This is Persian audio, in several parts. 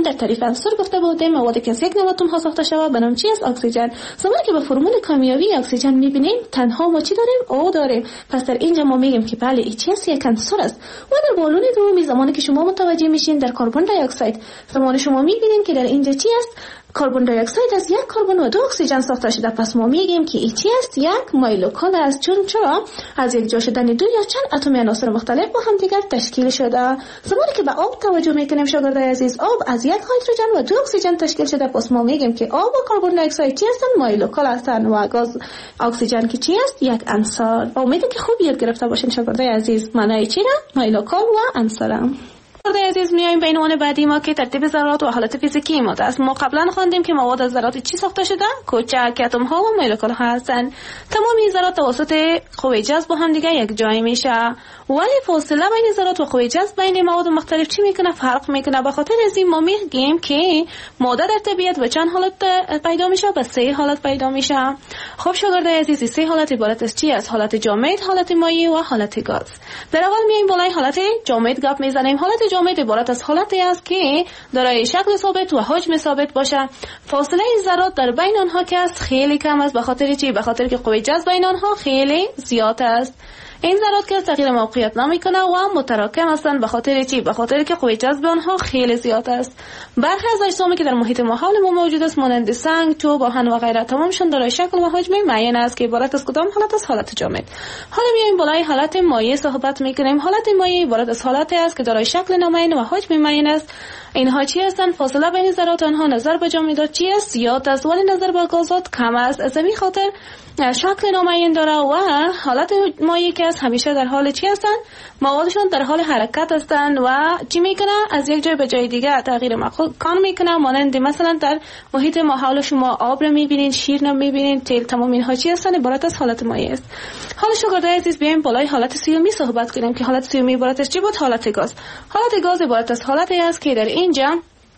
در تعریف عنصر گفته بودیم موادی که از یک نوع اتم ها ساخته شود به نام چی است؟ اکسیژن. زمانی که به فرمول کیمیایی اکسیژن میبینیم تنها ما چی داریم؟ او داریم. پس در اینجا ما میگیم که بله این چی است؟ یک عنصر است. و در بالون دومی زمانی که شما متوجه میشین در کربن دی اکساید، زمانی شما میبینین که در اینجا چی است؟ کربن دی اکساید از یک کربن و 2 اکسیژن ساخته شده. پس ما میگیم که این چی است؟ یک مولکول است. چرا؟ از یک جا شدن 2 یا چند اتم عناصر مختلف با هم دیگر تشکیل شده. زمانی که به آب توجه میکنیم شاگردای عزیز، آب از یک هیدروژن و 2 اکسیژن تشکیل شده. پس ما میگیم که آب و کربن دی اکساید چی هستند؟ مولکول هستند. و گاز اکسیژن که چی است؟ یک عنصر. امیدوارم که خوب یاد گرفته باشین شاگردای عزیز. معنی چی را؟ مولکول و عنصر. شاگردای عزیز میایم به عنوان بعدی ما که ترتیب ذرات و حالت فیزیکی ماده است. ما قبلا خواندیم که مواد از ذرات چی ساخته شده؟ کوچک اتم ها و مولکول ها هستند. تمام این ذرات توسط قوه جذب با هم دیگه یک جای میشه. ولی فاصله بین ذرات و قوه جذب بین مواد مختلف چی میکنه؟ فرق میکنه. به خاطر از این ما میگیم که ماده در طبیعت به چند حالت پیدا میشه؟ به 3 حالت پیدا میشه. خب شاگردای عزیز 3 حالت عبارت از چی است؟ حالت جامد، حالت مایع و حالت گاز. در اول میایم بالای حالت جامد گپ میزنیم. حالت جامد عبارت از حالتی است که دارای شکل ثابت و حجم ثابت باشه. فاصله ذرات در بین آنها که است خیلی کم است. به خاطر چی؟ به خاطر که قوه جذب بین آنها خیلی زیاد است. این ذرات که تغییر موقعیت نمیکنه و متراکم هستند. به خاطر چی؟ به خاطر که قوه جذب آنها خیلی زیاد است. برخی از اجسامی که در محیط ما حول ما موجود است مانند سنگ، چوب، آهن و غیره تمامشون دارای شکل و حجم معین است که عبارت از کدام حالت است؟ حالت جامد. حالا میایم بالای حالت مایع صحبت میکنیم. حالت مایع عبارت از حالتی است که دارای شکل نامعین و حجم معین است. اینها چی هستند؟ فاصله بین ذرات آنها نظر به جامدات چی است؟ زیاد است، ولی نظر به گازات کم است. از همین خاطر شکل نامعین داره. و حالت مایع که است همیشه در حال چی هستند؟ موادشون در حال حرکت هستند و چی میکنه؟ از یک جای به جای دیگه تغییر مکان میکنه. مانند مثلا در محیط ما حول شما آب رو میبینین، شیر رو میبینین، تیل، تمام اینها چی هستند؟ عبارت از حالت مایع است. حالا شاگردای عزیز بیایم بالای حالت سیومی صحبت کنیم که حالت سیومی عبارت از چی بود؟ حالت گاز. حالت گاز عبارت از حالتی است که در اینجا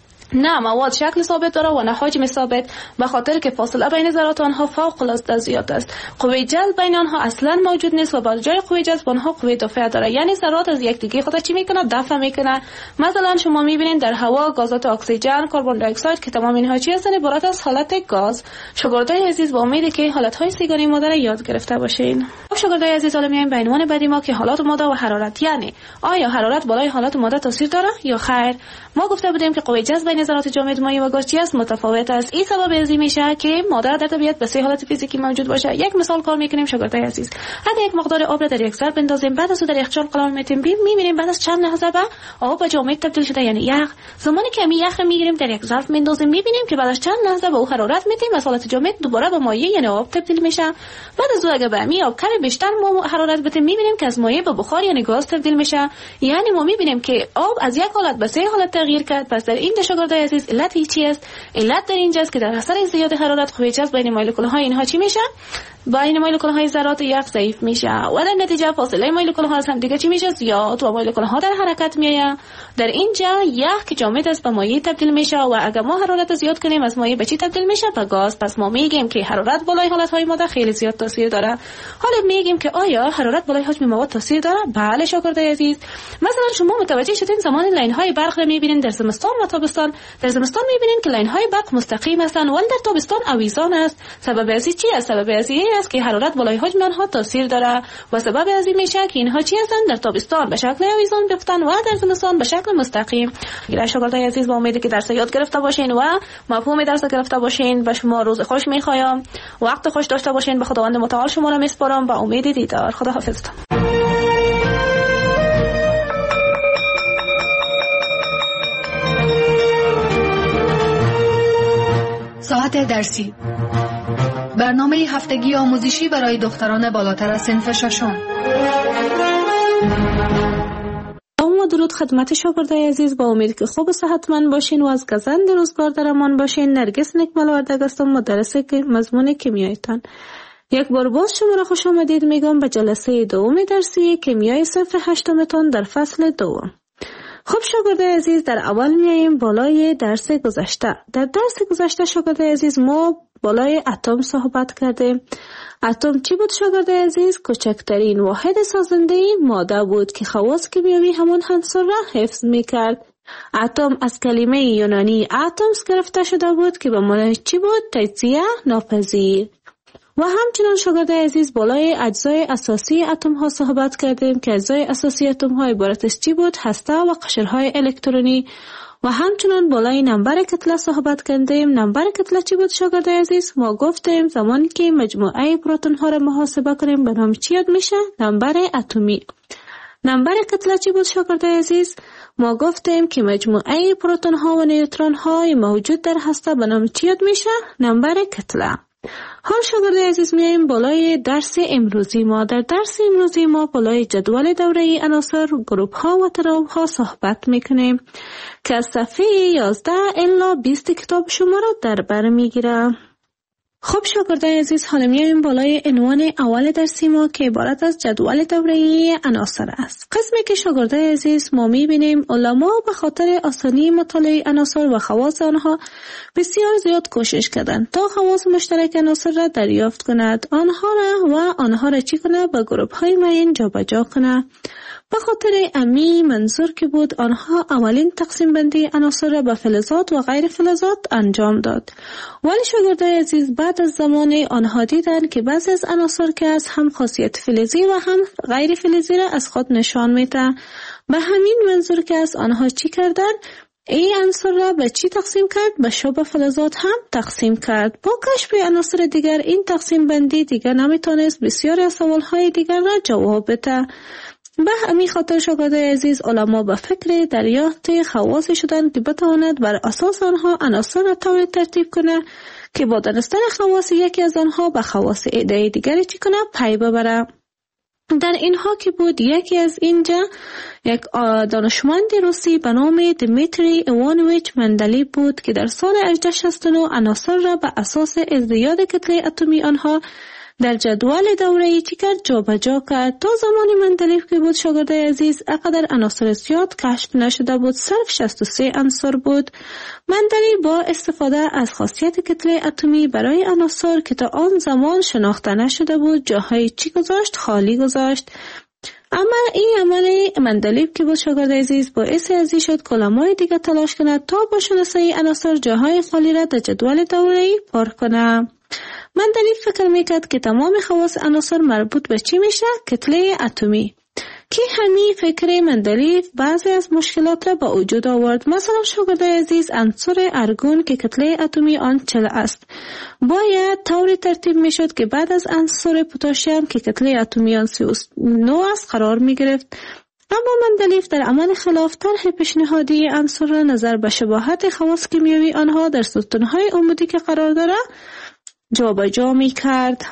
نه مواد شکل ثابت داره و نه حجم ثابت، به خاطر که فاصله بین ذرات آنها فوق العاده زیاد است. قوه جذب بین آنها اصلا موجود نیست و با جای قوه جذب آنها قوه دافعه داره. یعنی ذرات از یکدیگه خود چی میکنه؟ دفع میکنه. مثلا شما میبینید در هوا گازات اکسیژن، کربن دی اکساید که تمام اینها چی هستند؟ عبارت از حالت گاز. شاگردای عزیز با امید که حالت های سیگاری ماده را یاد گرفته باشین. شاگردای عزیز حالا میایم به عنوان بعدی ما که حالات ماده و حرارت. یعنی آیا حرارت بالای حالات ماده تاثیر داره یا خیر؟ ما گفته بودیم که قوه جذب بین ذرات جامد، مایع و گاز چی است؟ متفاوت است. این سبب از این میشه که ماده در طبیعت به 3 حالت فیزیکی موجود باشه. یک مثال کار میکنیم شاگردای عزیز. اگه یک مقدار آب را در یک ظرف بندازیم، بعد از اون در یخچال قرار میدیم، میبینیم بعد از چند لحظه به آب به جامد تبدیل شده، یعنی یخ. زمانی که یخ میگیریم در یک ظرف میندازیم، میبینیم که بعد از چند لحظه به او حرارت میدیم از حالت جامد دوباره به مایع یعنی آب تبدیل میشه. بعد از اون اگه به می آب کمی بیشتر حرارت بدیم، میبینیم که از مایع به بخار یعنی گاز تبدیل میشه. یعنی ما میبینیم که آب از یک حالت به 3 حالت تغییر کرد. پس در این شاگردای عزیز علت چی است؟ علت در اینجاست که در اثر زیاد حرارت قوه جذب بین مولکول ها اینها چی میشه؟ بین مولکول های ذرات یخ ضعیف میشه و در نتیجه فاصله مولکول ها از هم دیگه چی میشه؟ زیاد و مولکول ها در حرکت میآید. در اینجا یخ که جامد است به مایع تبدیل میشه و اگر ما حرارت زیاد کنیم از مایع به چی تبدیل میشه؟ به گاز. پس ما میگیم که حرارت بالای حالت های ماده خیلی زیاد تاثیر داره. حالا میگیم که آیا حرارت بالای حجم مواد تاثیر داره؟ بله شاگردای عزیز. مثلا شما متوجه شدین زمان لاین های برق رو میبینین در زمستان و تابستان. در زمستان میبینین که لاین های برق مستقیم هستند ولی در تابستان آویزان است. سبب از چی است؟ سبب از این است که حرارت بالای حجم آنها تاثیر داره و سبب از این میشه که اینها چی هستند؟ در تابستان به شکل آویزان بیفتند و در زمستان به شکل مستقیم. شاگردای عزیز با امید که درس یاد گرفته باشین و مفهوم درس گرفته باشین. به شما روز خوش میخوایم، وقت خوش داشته باشین. به خداوند متعال شما را میسپارم با امید دیدار. خدا حافظتون. ساعت درسی، برنامه هفتگی آموزشی برای دختران بالاتر از صنف ششم. و درود خدمت شاگردای عزیز. با امید که خوب و صحتمند باشین و از گزند روزگار در امان باشین. نرگس نکمل وردگ هستم، مدرس مضمون کیمیایتان. یک بار باز شما را خوش آمدید میگم به جلسه دوم درسی کیمیای صف 8 تان در فصل دوم. خب شاگردای عزیز در اول میاییم بالای درس گذشته. در درس گذشته شاگردای عزیز ما بالای اتم صحبت کردیم. اتم چی بود شاگردای عزیز؟ کوچکترین واحد سازنده ماده بود که خواص کیمیایی همان عنصر را حفظ میکرد. اتم از کلمه یونانی اتمس گرفته شده بود که به معنای چی بود؟ تجزیه ناپذیر. و همچنان شاگرد عزیز بالای اجزای اساسی اتم ها صحبت کردیم که اجزای اساسی اتم ها عبارت از چی بود؟ هسته و قشرهای الکترونی. و همچنان بالای نمبر کتله صحبت کردیم. نمبر کتله چی بود شاگرد عزیز؟ ما گفتیم زمانی که مجموعه پروتون ها را محاسبه کنیم به نام چی یاد میشه؟ نمبر اتمی. نمبر کتله چی بود شاگرد عزیز؟ ما گفتیم که مجموعه پروتون ها و نیوترون های موجود در هسته به نام چی یاد میشه؟ نمبر کتله. حال شاگرد عزیز میایم بالای درس امروزی ما. در درس امروزی ما بالای جدول دوره‌ای عناصر، گروپ ها و تناوب ها صحبت میکنیم که از صفحه 11 الی 20 کتاب شما را در بر میگیره. خب شاگرد عزیز حالا میایم بالای عنوان اول درسی ما که عبارت از جدول دوره‌ای عناصر است. قسمی که شاگرد عزیز ما میبینیم علما به خاطر آسانی مطالعه عناصر و خواص آنها بسیار زیاد کوشش کردند تا خواص مشترک عناصر را دریافت کند، آنها را چی کنه؟ به گروپ های معین جابجا کنه. به خاطر امی منظور که بود آنها اولین تقسیم بندی عناصر را به فلزات و غیر فلزات انجام داد. ولی شاگرد عزیز بعد از زمان آنها دیدن که بعضی از عناصر که از هم خاصیت فلزی و هم غیر فلزی را از خود نشان میده. به همین منظور که از آنها چی کردن؟ این عناصر را به چی تقسیم کرد؟ به شبه فلزات هم تقسیم کرد. با کشف عناصر دیگر این تقسیم بندی دیگر نمیتونست بسیاری از سوالهای دیگر را جواب بده. به همین خاطر شاگرد عزیز علما به فکر دریافت خواص شدند که بتواند بر اساس آنها عناصر را طوری ترتیب کنه که با دانستن خواص یکی از آنها به خواص عده دیگری چی کنه؟ پی ببره. در اینها که بود یکی از اینجا یک دانشمند روسی به نام دیمیتری ایوانویچ مندلیف بود که در سال 1869 عناصر را به اساس ازدیاد کتله اتمی آنها در جدول دوره‌ای چی کرد؟ جابجا کرد. تا زمان مندلیف که بود شاگرد عزیز اقدر عناصر زیاد کشف نشده بود، صرف 63 عنصر بود. مندلیف با استفاده از خاصیت کتله اتمی برای عناصر که تا آن زمان شناخته نشده بود جاهای چی گذاشت؟ خالی گذاشت. اما این عمل مندلیف که بود شاگرد عزیز باعث ازی شد که علمای دیگه تلاش کند تا با شناسایی عناصر جاهای خالی را در جدول دوره‌ای پر کنه. مندلیف فکر میکرد که تمام خواص عناصر مربوط به چی میشه؟ کتله اتمی. که همین فکر مندلیف بعضی از مشکلات را با وجود آورد. مثلا شاگرد عزیز عنصر ارگون که کتله اتمی آن 40 است باید طوری ترتیب میشد که بعد از عنصر پتاسیم که کتله اتمی آن 39 است قرار میگرفت. اما مندلیف در عمل خلاف طرح پیشنهادی عنصر را نظر به شباهت خواص کیمیایی آنها در ستونهای عمودی که قرار داره جابجا میکرد.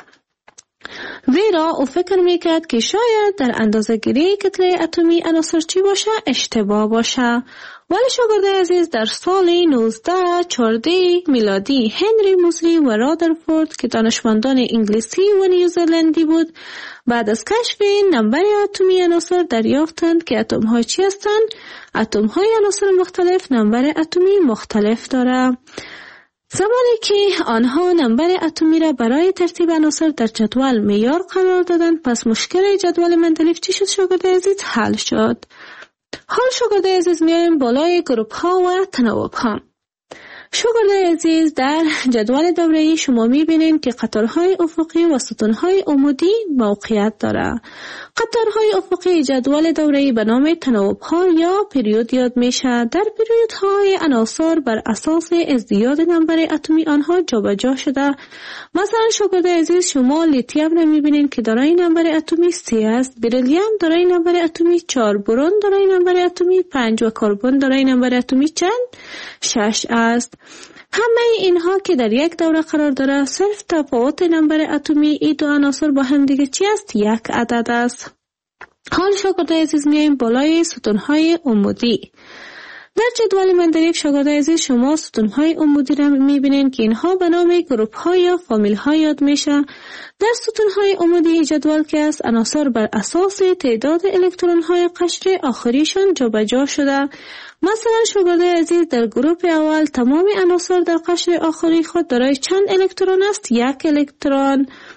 زیرا او فکر میکرد که شاید در اندازه‌گیری کتله اتمی عناصر چی باشه؟ اشتباه باشه. ولی شاگرد عزیز در سال 1914 میلادی هنری موزلی و رادرفورد که دانشمندان انگلیسی و نیوزلندی بود بعد از کشف نمبر اتمی عناصر دریافتند که اتم ها چی هستند؟ اتم های عناصر مختلف نمبر اتمی مختلف داره. زمانی که آنها نمبر اتمی را برای ترتیب عناصر در جدول معیار قرار دادند پس مشکل جدول مندلیف چی شد شاگرد عزیز؟ حل شد. حال شاگرد عزیز میایم بالای گروپ ها و تناوب ها. شاگرد عزیز در جدول دوره‌ای شما میبینید که قطارهای افقی و ستونهای عمودی موقعیت داره. قطارهای افقی جدول دوره‌ای به نام تناوب ها یا پریود یاد میشه. در پریودهای عناصر بر اساس ازدیاد نمبر اتمی آنها جابجا شده. مثلا شاگرد عزیز شما لیتیوم را میبینید که دارای نمبر اتمی 3 است، بریلیوم دارای نمبر اتمی 4، برون دارای نمبر اتمی 5 و کربن دارای نمبر اتمی چند؟ 6 است. همه اینها که در یک دوره قرار داره صرف تفاوت نمبر اتمی این دو عناصر با هم دیگه چی است؟ یک عدد است. حال شاگرد عزیز میایم بالای ستونهای عمودی. در جدول مندلیف شاگرد عزیز شما ستونهای عمودی را میبینید که اینها به نام گروپ ها یا فامیل ها یاد میشه. در ستونهای عمودی جدول که است عناصر بر اساس تعداد الکترون های قشر آخریشان جابجا شده. مثلا شاگرد عزیز در گروپ اول تمام عناصر در قشر آخری خود دارای چند الکترون است؟ 1 الکترون.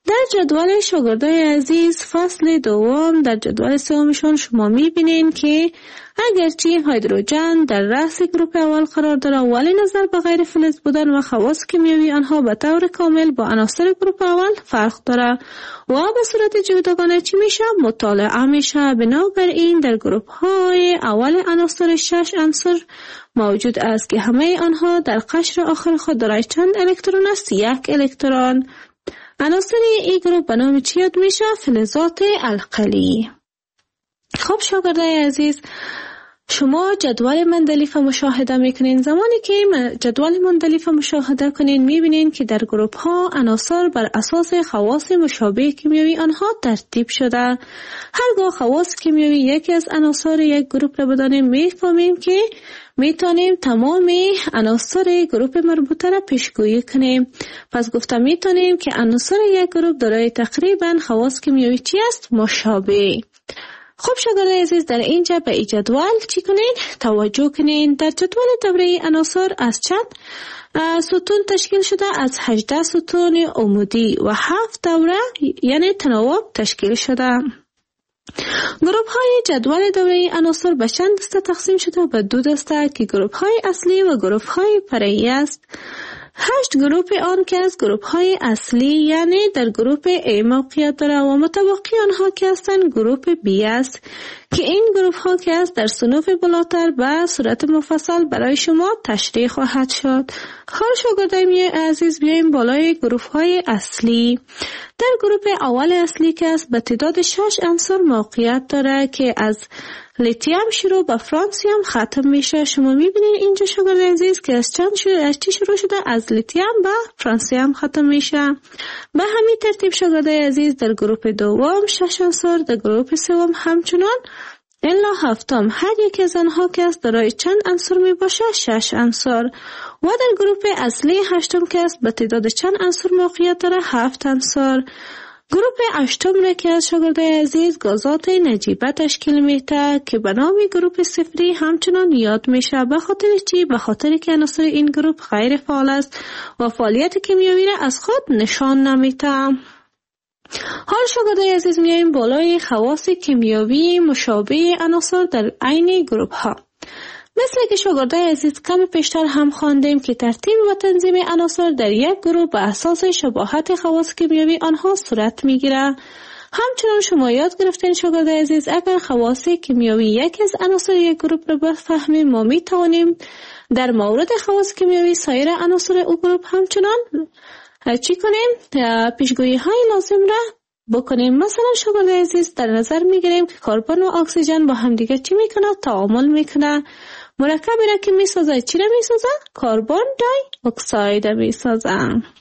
در جدول شاگردای عزیز فصل دوم در جدول سومشون شما میبینین که اگرچه هیدروژن در رأس گروپ اول قرار داره ولی نظر به غیر فلز بودن و خواص کیمیایی آنها به طور کامل با عناصر گروپ اول فرق داره و به صورت جداگانه چی میشه مطالعه میشه. بنابراین در گروپ های اول عناصر 6 عنصر موجود است که همه آنها در قشر آخر خود دارای چند الکترون است؟ 1 الکترون. عناصر این گروپ به نام چی یاد میشه؟ فلزات القلی. خب شاگردای عزیز، شما جدول مندلیف مشاهده میکنین. زمانی که جدول مندلیف مشاهده کنین میبینین که در گروپ ها عناصر بر اساس خواص مشابه کیمیایی آنها ترتیب شده. هرگاه خواص کیمیایی یکی از عناصر یک گروپ را بدانیم میفهمیم که میتونیم تمام عناصر گروپ مربوطه را پیشگویی کنیم. پس گفتم میتونیم که عناصر یک گروپ دارای تقریبا خواص کیمیایی چی است؟ مشابه. خب شاگردای عزیز، در اینجا به این جدول چی کنین؟ توجه کنین. در جدول دوره عناصر از چند ستون تشکیل شده؟ از 18 ستون عمودی و 7 دوره یعنی تناوب تشکیل شده. گروپ های جدول دوره عناصر به چند دسته تقسیم شده؟ به 2 دسته که گروپ های اصلی و گروپ های فرعی است. 8 گروپ آن که از گروپ های اصلی یعنی در گروپ A موقعیت داره و متبقی آنها که هستند گروپ B است که این گروپ ها که است در صنوف بالاتر به صورت مفصل برای شما تشریح خواهد شد. حال شاگردای عزیز بیایم بالای گروپ های اصلی. در گروپ اول اصلی که است به تعداد 6 عنصر موقعیت داره که از لیتیوم شروع به فرانسیم ختم میشه. شما میبینید اینجا شاگردای عزیز که از چی شروع شده؟ از لیتیوم به فرانسیم ختم میشه. به همین ترتیب شاگردای عزیز در گروپ دوم 6 عنصر، در گروپ سوم همچنان الا هفتم هر یک از آنها که است دارای چند عنصر می باشه؟ 6 عنصر. و در گروپ اصلی هشتم که است به تعداد چند عنصر موقعیت داره؟ 7 عنصر. گروپ هشتم را که از شاگردای عزیز گازات نجیبه تشکیل میده که به نام گروپ صفری همچنان یاد میشه. به خاطر چی؟ به خاطر که عناصر این گروپ غیر فعال است و فعالیت کیمیایی را از خود نشان نمیده. حال شاگردای عزیز میایم بالای خواص کیمیایی مشابه عناصر در عین گروپ ها. مثل که شاگردای عزیز کم پیشتر هم خواندیم که ترتیب و تنظیم عناصر در یک گروه به اساس شباهت خواص کیمیایی آنها صورت میگیره. همچنان شما یاد گرفتین شاگردای عزیز اگر خواص کیمیایی یکی از عناصر یک گروه را بفهمیم ما میتوانیم در مورد خواص کیمیایی سایر عناصر او گروه همچنان چی کنیم؟ پیشگویی های لازم را بکنیم. مثلا شاگردای عزیز در نظر میگیریم که کربن و اکسیژن با هم دیگه چی میکنه؟ تعامل میکنه. مرکبی را که میسازه چی را میسازه؟ کربن دای اکساید میسازه.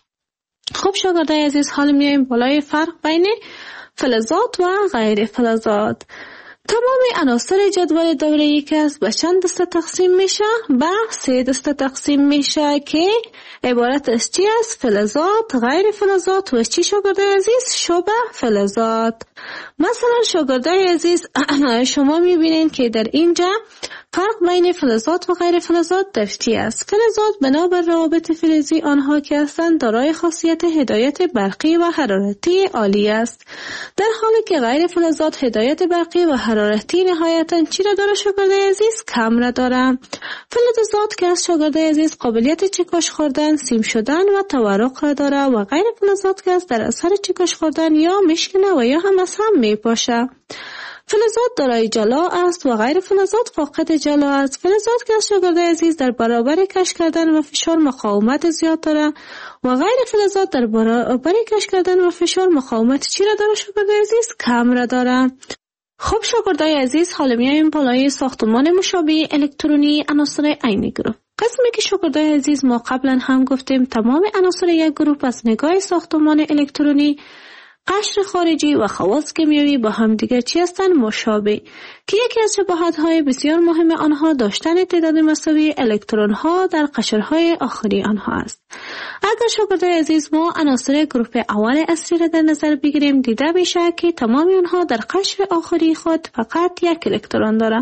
خب شاگردای عزیز حال میایم بالای فرق بین فلزات و غیر فلزات. تمام عناصر جدول دوره‌ای که است به چند دسته تقسیم میشه؟ به 3 دسته تقسیم میشه که عبارت از چی است؟ فلزات، غیر فلزات و چی شاگردای عزیز؟ شبه فلزات. مثلا شاگردای عزیز شما میبینین که در اینجا فرق بین فلزات و غیر فلزات در چی است؟ فلزات بنابر روابط فلزی آنها که هستند دارای خاصیت هدایت برقی و حرارتی عالی است، در حالی که غیر فلزات هدایت برقی و حرارتی نهایتاً چی را داره شاگردای عزیز؟ کم را داره. فلزات که از شاگردای عزیز قابلیت چکش خوردن، سیم شدن و تورق را داره و غیر فلزات که از در اثر چکش خوردن یا میشکنه و یا هم از هم میپاشه. فلزات دارای جلا است و غیر فلزات فاقد جلا است. فلزات که از شاگردای عزیز در برابر کش کردن و فشار مقاومت زیاد داره و غیر فلزات در برابر کش کردن و فشار مقاومت چی را داره شاگردای عزیز؟ کم را داره. خب شاگردای عزیز حالا میایم بالای ساختمان مشابه الکترونی عناصر عین گروه. قسمی که شاگردای عزیز ما قبلا هم گفتیم تمام عناصر یک گروه از نگاه ساختمان الکترونی، قشر خارجی و خواص کیمیایی با هم دیگر چی هستند؟ مشابه، که یکی از شباهت‌های بسیار مهم آنها داشتن تعداد مساوی الکترون‌ها در قشرهای آخری آنها است. اگر شاگردای عزیز ما عناصر گروه اول اصلی را در نظر بگیریم دیده میشه که تمام آنها در قشر آخری خود فقط یک الکترون داره.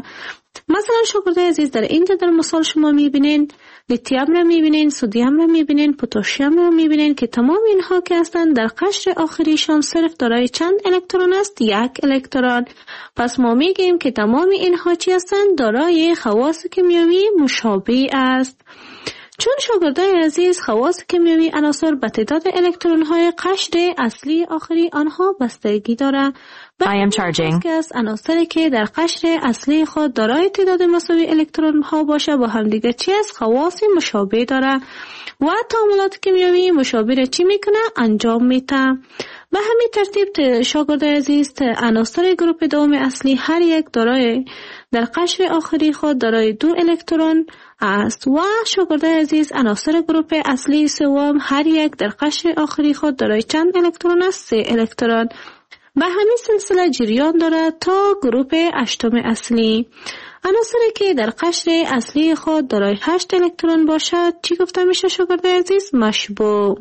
مثلا شاگردای عزیز در اینجا در مثال شما میبینین لیتیم را میبینین، سدیم را میبینین، پتاسیم را میبینین که تمام اینها که هستند در قشر آخریشان صرف دارای چند الکترون است؟ 1 الکترون. پس ما میگیم که تمام اینها چی هستند؟ دارای خواص کیمیایی مشابه است. چون شاگردای عزیز خواص کیمیایی عناصر به تعداد الکترون های قشر اصلی آخری آنها بستگی دارد. که از عناصری که در قشر اصلی خود دارای تعداد مساوی الکترون ها باشه با هم دیگه چی است؟ خواص مشابه داره و تعاملات کیمیایی مشابه را چی میکنه؟ انجام میده. به همین ترتیب شاگردای عزیز عناصر گروه دوم اصلی هر یک دارای در قشر آخری خود دارای 2 الکترون است و شاگردای عزیز عناصر گروه اصلی سوم هر یک در قشر آخری خود دارای چند الکترون است؟ 3 الکترون. به همین سلسله جریان دارد تا گروه 8 اصلی. عناصری که در قشر اصلی خود دارای 8 الکترون باشد چی گفته میشه شاگردای عزیز؟ مشبوع.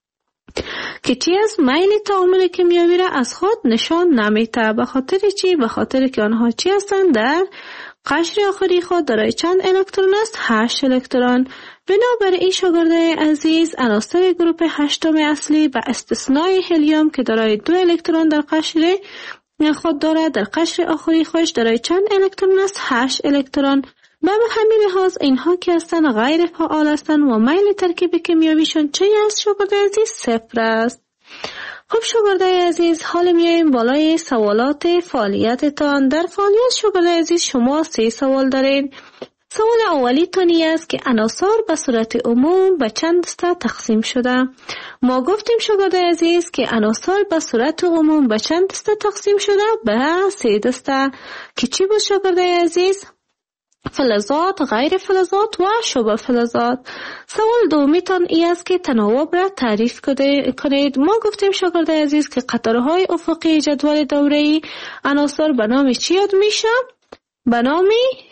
که چی از میل تعامل کیمیایی را از خود نشان نمیده. به خاطر چی؟ به خاطر که آنها چی هستند؟ در قشر آخری خود دارای چند الکترون است؟ 8 الکترون. بنابراین شاگردای عزیز عناصر گروه 8 اصلی به استثنای هلیوم که دارای 2 الکترون در قشر خود دارد در قشر آخری خودش دارای چند الکترون است؟ 8 الکترون. به همین لحاظ اینها که هستند غیر فعال هستند و میل ترکیب کیمیاییشون چه است شاگردای عزیز؟ 0 است. خب شاگردای عزیز حال میایم بالای سوالات فعالیتتان. در فعالیت شاگردای عزیز شما 3 سوال دارین. سوال اولی تانی است که عناصر به صورت عموم به چند دسته تقسیم شده. ما گفتیم شاگردای عزیز که عناصر به صورت عموم به چند دسته تقسیم شده؟ به 3 دسته. که چی بود شاگردای عزیز؟ فلزات، غیر فلزات و شبه فلزات. سوال دومی تان ای است که تناوب را تعریف کنید. ما گفتیم شاگردای عزیز که قطارهای افقی جدول دوره‌ای عناصر به نام چی یاد میشه؟ به نام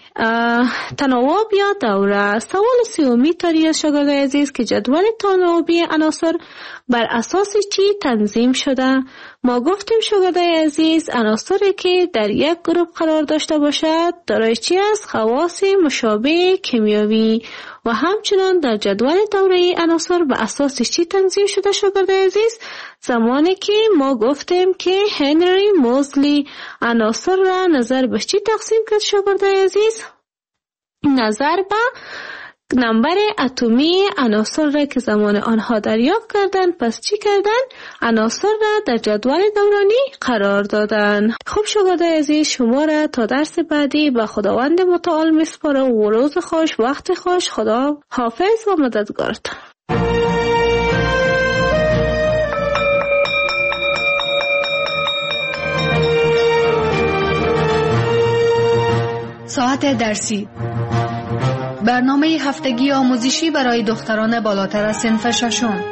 تناوب یا دوره. سوال سومی تاری شاگردای عزیز که جدول تناوبی عناصر بر اساس چی تنظیم شده؟ ما گفتیم شاگردای عزیز عناصری که در یک گروه قرار داشته باشد دارای چی است؟ خواص مشابه کیمیایی. و همچنان در جدول دوره‌ای عناصر به اساس چی تنظیم شده شاگردای عزیز؟ زمانی که ما گفتیم که هنری موزلی عناصر را نظر به چی تقسیم کرد شاگردای عزیز؟ نظر به نمبر اتمی عناصر را که زمان آنها دریافت کردن. پس چی کردن؟ عناصر را در جدول دورانی قرار دادن. خب شاگردای عزیز شما را تا درس بعدی به خداوند متعال میسپارم و روز خوش، وقت خوش، خدا حافظ و مددگارتان. ساعت درسی، برنامه هفتگی آموزشی برای دختران بالاتر از صنف ششم.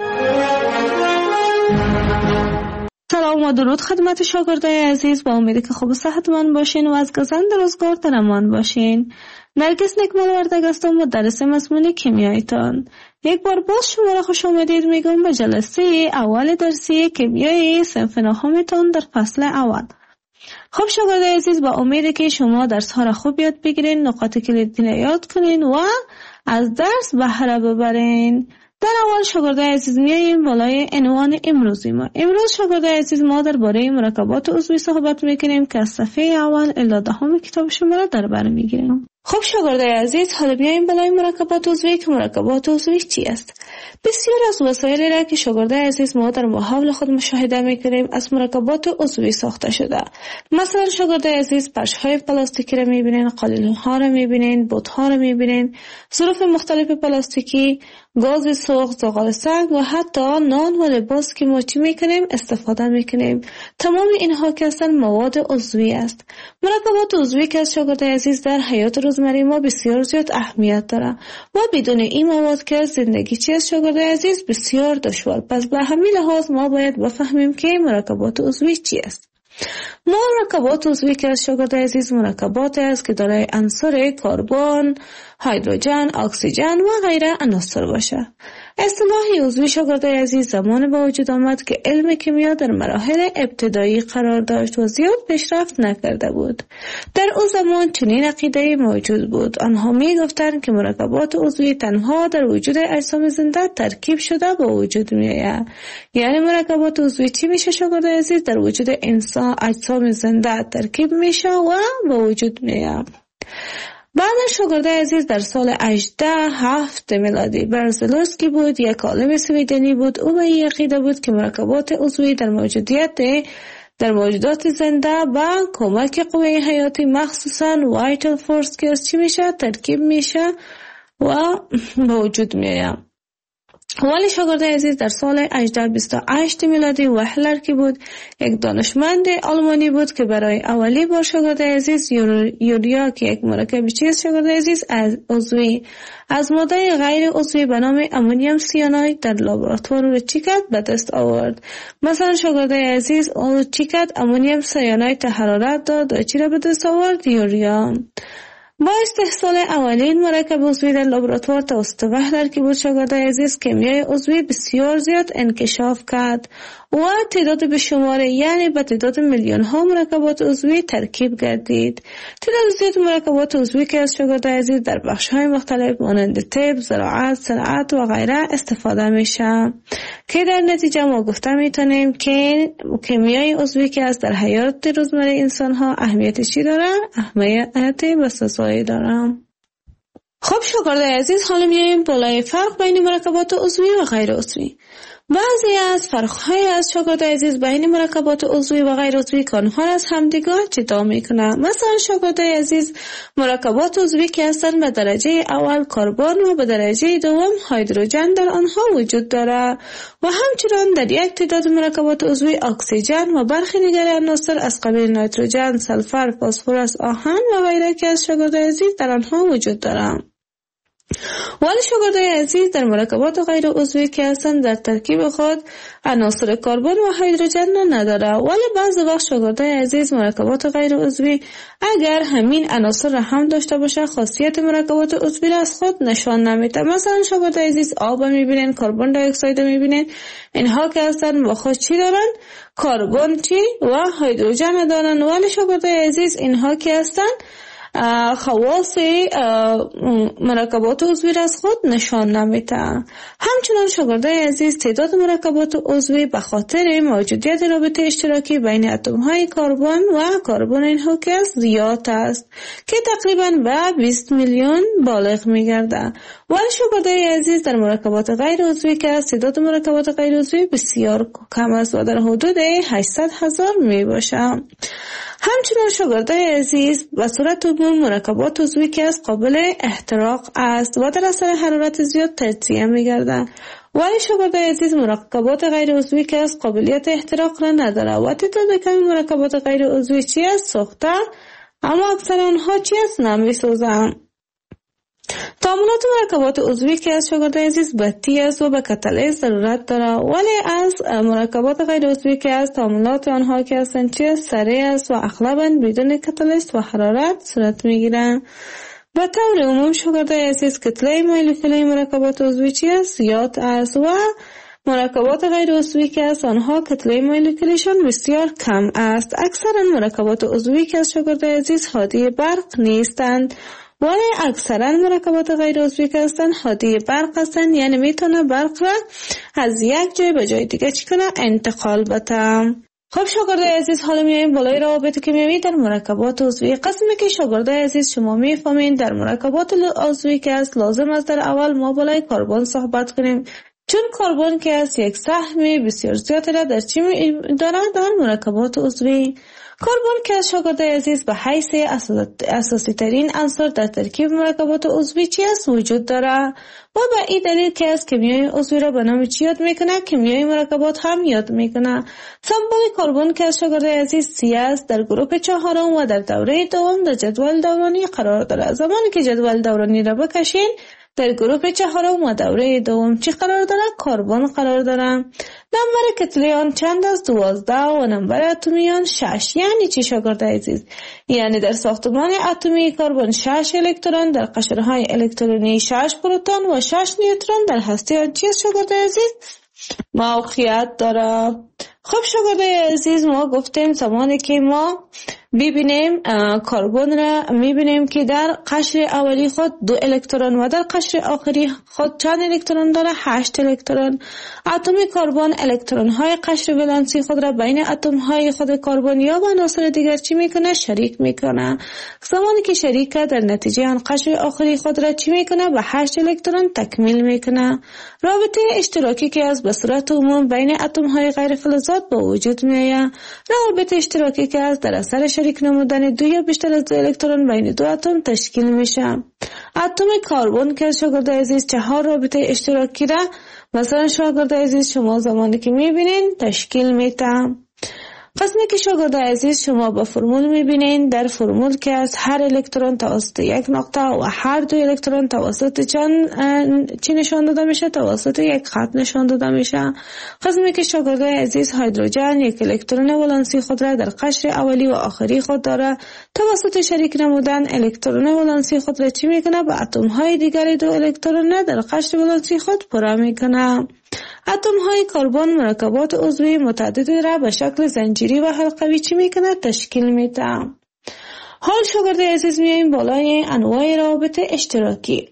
سلام و درود خدمت شاگردای عزیز. با امید که خوب و صحتمند باشین و از گزند روزگار در امان باشین. نرگس نکمال وردگ هستم و درس مضمون کیمیاییتان. یک بار باز شما را خوش آمدید میگم به جلسه اول درسی کیمیای صنف نهمتان در فصل اول. خب شاگردای عزیز با امید که شما درس ها را خوب یاد بگیرین، نقاط کلیدی را یاد کنین و از درس بهره ببرین. در اول شاگردای عزیز میاییم بالای عنوان امروزی ما. امروز شاگردای عزیز ما درباره مرکبات عضوی صحبت میکنیم که از صفحه اول الی 10 کتاب شما را در بر میگیریم. خب شاگردای عزیز حالا بیاییم بالای مرکبات عضوی که مرکبات عضوی چی است؟ بسیار از وسایلی را که شاگردای عزیز ما در محاول خود مشاهده میکنیم از مرکبات عضوی ساخته شده. مثلا شاگردای عزیز پرش‌های پلاستیکی را میبینین، قالین‌ها را میبینین، بوت‌ها را میبینین، ظروف مختلف پلاستیکی، گاز سوخت، زغال سنگ و حتی نان و لباس که ما چی میکنیم استفاده میکنیم. تمام اینها که هستند مواد عضوی است. مرکبات عضوی که از شاگردای عزیز در حیات روزمره ما بسیار زیاد اهمیت داره و بدون این مواد که زندگی چی است شاگردای عزیز بسیار دشوار. پس به همین لحاظ ما باید بفهمیم که مرکبات عضوی چی است. مرکبات عضوی که از شاگردای عزیز مرکبات است که دارای عنصر کربن، هیدروژن، اکسیژن و غیره عناصر باشه. اصطلاح عضوی شاگردای عزیز زمان با وجود آمد که علم کیمیا در مراحل ابتدایی قرار داشت و زیاد پیشرفت نکرده بود. در او زمان چنین عقیده‌ای موجود بود. آنها می‌گفتند که مرکبات عضوی تنها در وجود اجسام زنده ترکیب شده به وجود می‌آید. یعنی مرکبات عضوی چی میشه شاگردای عزیز؟ در وجود انسان اجسام زنده ترکیب میشه و به وجود میاد. بعد شاگردای عزیز در سال 1807 میلادی برزلوسکی بود، یک عالم سویدنی بود. او به این عقیده بود که مرکبات عضوی در موجودات زنده با کمک قوه حیاتی مخصوصاً وایتال فورس که از چی میشه ترکیب میشه و به وجود میاد. ولی شاگردای عزیز در سال 1828 میلادی وهلر که بود یک دانشمند آلمانی بود که برای اولی بار شاگردای عزیز یوریا که یک مرکب چیست شاگردای عزیز عضوی از ماده غیر عضوی به نام امونیم سیاناید در لابراتوار رو چی کرد به دست آورد. مثلا شاگردای عزیز چی کرد؟ امونیم سیاناید حرارت داد و چی را به دست آورد؟ یوریا. با استحصال اولین مرکب عضوی در لابراتوار توسط وهلر که بود شاگردای عزیز کیمیای عضوی بسیار زیاد انکشاف کرد و تعداد به شماره یعنی به تعداد میلیون ها مرکبات عضوی ترکیب گردید. تعداد زیاد مرکبات عضوی که از شاگردای عزیز در بخش های مختلف مانند طب، زراعت، صنعت و غیره استفاده میشه که در نتیجه ما گفته میتونیم که کیمیای عضوی که از در حیات روزمره انسان ها اهمیت چی داره؟ اهمیت بسزایی داره. خب شاگردای عزیز حالا میایم بالای فرق بین مرکبات عضوی و غیر عضوی. بعضی از فرق‌های از شاگردای عزیز بین مرکبات عضوی و غیر عضوی که آنها از همدیگر جدا میکنه. مثلا شاگردای عزیز مرکبات عضوی که هستند به درجه اول کربن و به درجه دوم هیدروژن در آنها وجود داره و همچنین در یک تعداد مرکبات عضوی اکسیژن و برخی دیگر عناصر از قبیل نیتروژن، سلفر، فسفر، آهن و غیره که از شاگردای عزیز در آنها وجود داره. ولی شاگردای عزیز در مرکبات غیر عضوی که هستند در ترکیب خود عناصر کربن و هیدروژن نداره. ولی بعضی وقت شاگردای عزیز مرکبات غیر عضوی اگر همین عناصر را هم داشته باشه خاصیت مرکبات عضوی را از خود نشان نمیده. مثلا شاگردای عزیز آب میبینن، کربن دی اکساید میبینن، اینها که هستند با خود چی دارن؟ کربن چی و هیدروژن دارن. ولی شاگردای عزیز اینها که هستند خواص مرکبات عضوی را از خود نشان نمیده. همچنان شاگردای عزیز تعداد مرکبات عضوی به خاطر موجودیت رابطه اشتراکی بین اتم های کربن و کربن اینها که زیاد است که تقریبا به 20 میلیون بالغ میگرده. ولی شاگردای عزیز در مرکبات غیر عضوی که از تعداد مرکبات غیر عضوی بسیار کم است و در حدود 800,000 می باشه. همچنین شاگردای عزیز به صورت عموم مرکبات عضوی که از قابل احتراق است و در اثر حرارت زیاد تجزیه می‌گردند. ولی شاگردای عزیز مرکبات غیر عضوی که از قابلیت احتراق را نداره و تعداد کمی مرکبات غیر عضوی چی است؟ سوخته، اما اکثر آنها چی است؟ نمی‌سوزند. تعاملات مرکبات عضوی که از شاگردای عزیز بطی است و به کاتالیز ضرورت داره. ولی از مرکبات غیر عضوی که از تعاملات آنها که هستند چی است؟ سریع است و اغلباً بدون کاتالیز و حرارت صورت میگیرند. به طور عموم شاگردای عزیز کتله مولکولی مرکبات عضوی چی است؟ زیاد است و مرکبات غیر عضوی که از آنها کتله مولکولیشان بسیار کم است. اکثرا مرکبات عضوی که از شاگردای عزیز هادی برق نیستند. ولی اکثرا مرکبات غیر عضوی که هستند هادی برق هستند، یعنی میتونه برق را از یک جای به جای دیگه چی کنه؟ انتقال بده. خب شاگردای عزیز حالا میایم بالای روابط کیمیایی در مرکبات عضوی. قسمی که شاگردای عزیز شما میفهمین در مرکبات عضوی که است لازم است در اول ما بالای کربن صحبت کنیم، چون کربن که است یک سهم بسیار زیادی را در چی داره؟ در مرکبات عضوی. کربن که از شاگردای عزیز به حیث اساسی ترین عنصر در ترکیب مرکبات عضوی چی است؟ وجود داره و به این دلیل که از کیمیای عضوی را به نام چی یاد میکنه؟ کیمیای مرکبات هم یاد میکنه. سمبل کربن که از شاگردای عزیز 3 است در گروه 4 و در دوره دوم در جدول دورانی قرار داره. زمانی که جدول دورانی را بکشین در گروه چهارم و دوره دوم چی قرار داره؟ کربن قرار داره. نمبر کتله آن چند است؟ 12 و نمبر اتمی آن 6. یعنی چی شاگرد عزیز؟ یعنی در ساختمان اتمی کربن 6 الکترون، در قشرهای الکترونی 6 پروتون و 6 نیوترون در هسته آن چی است شاگرد عزیز؟ موقعیت داره. خب شاگرد عزیز ما گفتیم زمانی که ما ببینیم کربن را میبینیم که در قشر اولی خود 2 الکترون و در قشر آخری خود چند الکترون داره؟ 8 الکترون. اتم کربن الکترون های قشر ولانسی خود را بین اتم های خود کربن یا با عناصر دیگر چی میکنه؟ شریک میکنه. زمانی که شریکه در نتیجه آن قشر آخری خود را چی میکنه؟ به 8 الکترون تکمیل میکنه. رابطه اشتراکی که از به صورت عموم بین اتم های غیر فلزات با وجود میآید. رابطه اشتراکی که از در اثر شریک نمودن 2 یا بیشتر از 2 الکترون بین 2 اتم تشکیل میشه. اتم کربن که شاگرد عزیز 4 رابطه اشتراکی را مثلا شاگرد عزیز شما زمانی که میبینین تشکیل میده. قسمی که شاگرد عزیز شما با فرمول میبینین، در فرمول که از هر الکترون توسط یک نقطه و هر 2 الکترون توسط چی نشان داده میشه؟ توسط یک خط نشان داده میشه. قسمی که شاگرد عزیز هیدروژن یک الکترون ولانسی خود را در قشر اولی و آخری خود داره، توسط شریک نمودن الکترون ولانسی خود را چی میکنه؟ به اتم های دیگر 2 الکترون در قشر ولانسی خود پر میکنه. اتم های کربن مرکبات عضوی متعددی را به شکل زنجیری و حلقوی چی میکنه؟ تشکیل میده. حال شاگرد عزیز میاییم بالای انواع روابط اشتراکی.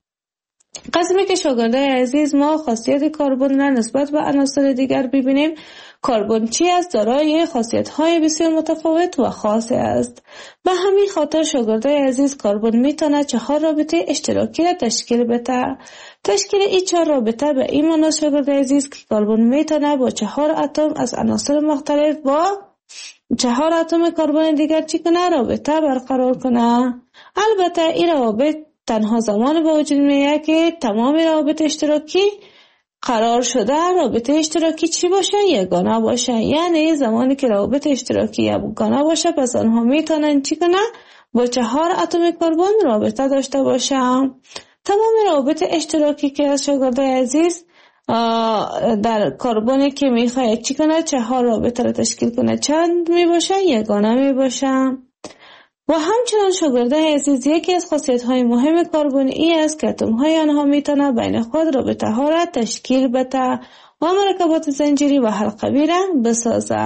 قسمی که شاگرد عزیز ما خاصیت کربن را نسبت به عناصر دیگر ببینیم، کربن چی است؟ دارای خاصیت‌های بسیار متفاوت و خاص است. به همین خاطر شاگرد عزیز کربن میتونه 4 رابطه اشتراکی را تشکیل بده. تشکیل این 4 رابطه به این معنی شاگرد عزیز که کربن میتونه با 4 اتم از عناصر مختلف با 4 اتم کربن دیگر چی کنه؟ رابطه برقرار کنه. البته این روابط تنها زمان با وجود میاد که تمام روابط اشتراکی قرار شده رابطه اشتراکی چی باشه؟ یگانه باشه. یعنی زمانی که روابط اشتراکی یگانه باشه پس آنها میتونن چی کنه؟ با 4 اتم کربن رابطه داشته باشه. تمام روابط اشتراکی که از شاگرد عزیز در کربنی که میخواد چی کنه؟ 4 رابطه را تشکیل کنه چند میباشه؟ یگانه میباشه. و همچنان شاگرد عزیز یکی از خاصیت‌های مهم کربن این است که اتم‌های آنها میتونه بین خود رابطه‌ها را تشکیل بده و مرکبات زنجیری و حلقوی را بسازه.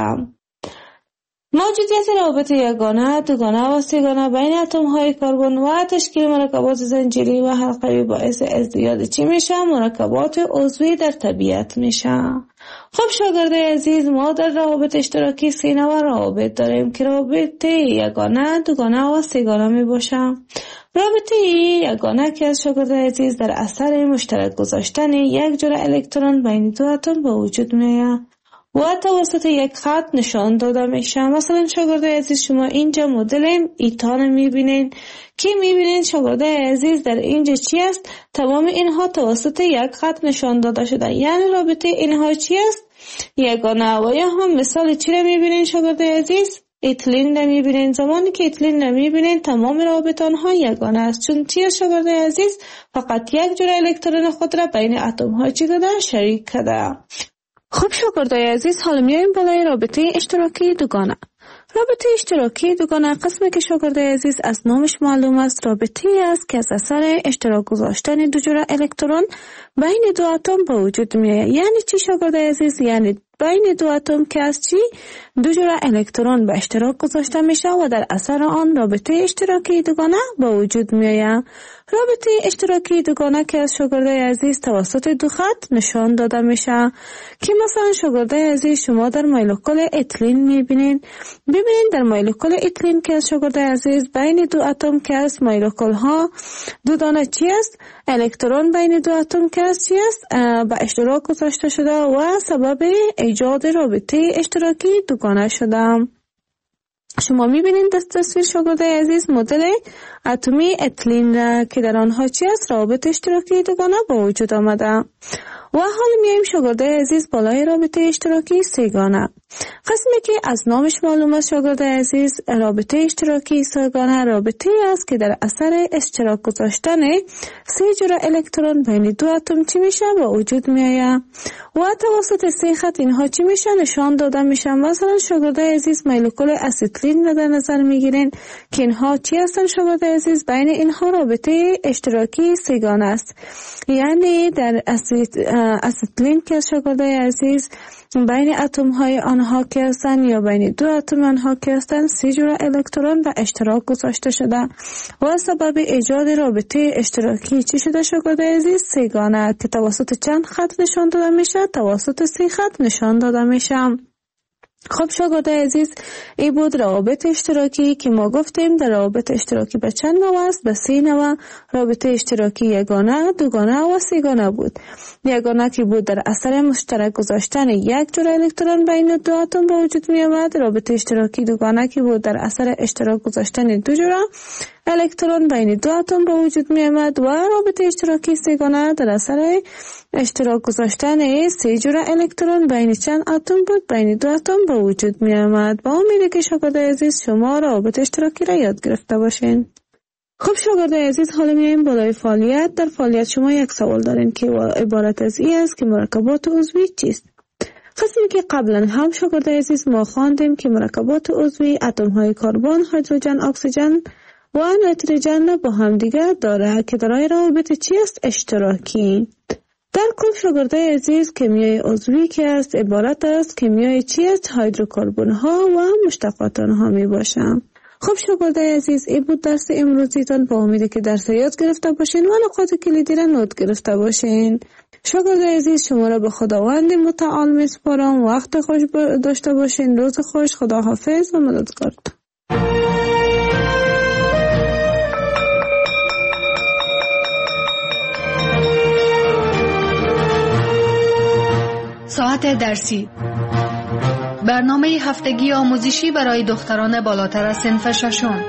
موجودیت روابط یگانه، دوگانه و سه‌گانه بین اتم‌های کربن و تشکیل مرکبات زنجیری و حلقوی باعث ازدیاد چی میشه؟ مرکبات عضوی در طبیعت میشه. خب شاگرد عزیز ما در روابط اشتراکی 3 نوع روابط داریم که رابطه یگانه، دوگانه و سه‌گانه می باشه. رابطه یگانه که از شاگرد عزیز در اثر مشترک گذاشتن یک جرعه الکترون بین 2 اتم به وجود میاد و توسط یک خط نشان داده میشه. مثلا شاگرد عزیز شما اینجا مدل ایتان میبینین که میبینین شاگرد عزیز در اینجا چی است؟ تمام اینها توسط یک خط نشان داده شده. یعنی رابطه اینها چی است؟ یگانه. و یا هم مثال چی را میبینین شاگرد عزیز؟ اتلین را میبینین. زمانی که اتلین را میبینین تمام روابط آنها یگانه است. چون چی است شاگرد عزیز؟ فقط یک جرعه الکترون خود را بین اتم ها چی کرده؟ شریک کرده. خب شاگردای عزیز حالا میایم بالای رابطه اشتراکی دوگانه. رابطه اشتراکی دوگانه قسمی که شاگردای عزیز از نامش معلوم است رابطه است که از اثر اشتراک گذاشتن 2 جرعه الکترون بین 2 اتم به وجود میآید. یعنی چی شاگردای عزیز؟ یعنی بین 2 اتم که از چی؟ 2 جرعه الکترون به اشتراک گذاشته میشه و در اثر آن رابطه اشتراکی دوگانه به وجود میآید. رابطه اشتراکی دوگانه که از شاگردای عزیز توسط 2 خط نشان داده میشه که مثلا شاگردای عزیز شما در مولکول اتلین میبینین. ببینین در مولکول اتلین که از شاگردای عزیز بین 2 اتم که از مولکول ها 2 دانه چی است؟ الکترون بین 2 اتم که از چی است؟ به اشتراک گذاشته شده و سبب ایجاد رابطه اشتراکی دوگانه شده. شما میبینید در تصویر شاگردای عزیز مدل اتمی اتیلین را که در آنها چی است؟ روابط اشتراکی دوگانه با وجود آمده. و حال میایم شاگردای عزیز بالای رابطه اشتراکی سه‌گانه. قسمی که از نامش معلوم است شاگردای عزیز، رابطه اشتراکی سه‌گانه رابطه است که در اثر اشتراک گذاشتن 3 جور الکترون بین 2 اتم چی میشه با وجود میآید و توسط 3 خط اینها چی میشه نشان داده میشن. مثلا شاگردای عزیز مولکول استیلین را در نظر میگیرین که اینها چی هستن شاگردای عزیز؟ بین اینها رابطه اشتراکی سه‌گانه است. یعنی در استیلین که شاگردای عزیز بین اتم های آنها که هستند یا بین 2 اتم آنها که هستند 3 جور الکترون به اشتراک گذاشته شده و سبب ایجاد رابطه اشتراکی چی شده شاگردای عزیز؟ سه‌گانه که توسط چند خط نشان داده میشه؟ توسط 3 خط نشان داده میشه. خب شاگردای عزیز این بود روابط اشتراکی که ما گفتیم در روابط اشتراکی به چند نوع است؟ به 3 نوع. رابطه اشتراکی یگانه، دوگانه و سه‌گانه بود. یگانه که بود در اثر مشترک گذاشتن 1 جور الکترون بین 2 اتم به وجود می آمد. رابطه اشتراکی دوگانه که بود در اثر اشتراک گذاشتن 2 جور الکترون بین 2 اتم به وجود می آمد و رابطه اشتراکی سه‌گانه در اثر اشتراک گذاشتن 3 جور الکترون بین چند اتم بود؟ بین 2 اتم به وجود می آمد. با امید که شاگردای عزیز شما روابط اشتراکی را یاد گرفته باشین. خب شاگردای عزیز حالا میایم بالای فعالیت. در فعالیت شما یک سوال دارین که عبارت از این است که مرکبات عضوی چیست؟ قسمی که قبلا هم شاگردای عزیز ما خواندیم که مرکبات عضوی اتم های کربن، هیدروژن، اکسیژن و نیتروژن با هم دیگر داره که دارای روابط چی است؟ اشتراکی. در کل شاگردای عزیز کیمیای عضوی که است عبارت است کیمیای چی است؟ هیدروکربن ها و مشتقات آنها می باشند. خب شاگردای عزیز این بود درس امروزیتان. با امید که درس یاد گرفته باشین و نکات کلیدی را نوت گرفته باشین. شاگردای عزیز شما را به خداوند متعال میسپارم. وقت خوش داشته باشین. روز خوش. خداحافظ و مددگار. ساعت درسی، برنامه هفتگی آموزشی برای دختران بالاتر از صنف ششم.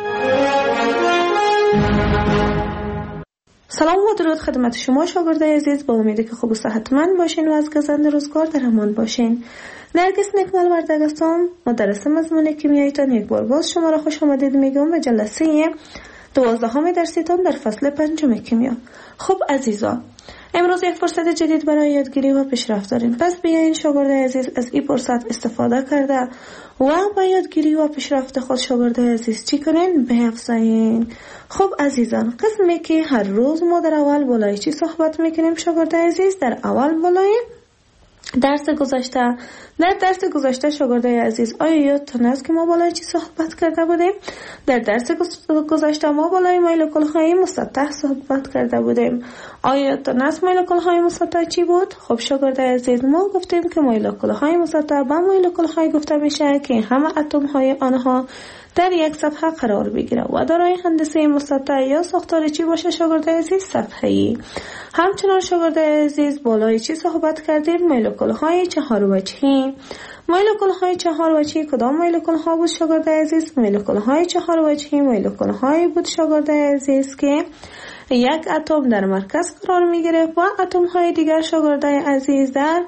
سلام و درود خدمت شما شاگردای عزیز. با امیدی که خوب و صحتمند باشین و از گزند روزگار در امان باشین. نرگس نکمل وردگ هستم، مدرس مضمون کیمیایتان. یک بار باز شما را خوش آمدید میگم به جلسه 12 درسیتان در فصل 5 کیمیا. خب عزیزان، امروز یک فرصت جدید برای یادگیری و پیشرفت داریم. پس بیاین شاگردای عزیز از این فرصت استفاده کرده و با یادگیری و پیشرفت خود شاگردای عزیز چی کنین؟ بیفزایین. خب عزیزان، قسمی که هر روز ما در اول بالای چی صحبت میکنیم شاگردای عزیز؟ در اول بالای درس گذشته. در درس گذشته شاگردای عزیز آیا یادتون است که ما بالای چی صحبت کرده بودیم؟ در درس گذشته ما بالای مولکول های مسطح صحبت کرده بودیم. آیا یادتون است مولکول های مسطح چی بود؟ خب شاگردای عزیز ما گفتیم که مولکول های مسطح به مولکول های گفته میشه که همه اتم های آنها در یک صفحه قرار بگیره و دارای هندسه مسطح یا ساختار چی باشه شاگردای عزیز؟ صفحه‌ای. همچنان شاگردای عزیز بالای چی صحبت کردیم؟ مولکول های 4 وجهی. مولکول های 4 وجهی کدام مولکول ها بود شاگردای عزیز؟ مولکول های 4 وجهی مولکول های بود شاگردای عزیز که یک اتم در مرکز قرار میگیره و اتم های دیگر شاگردای عزیز در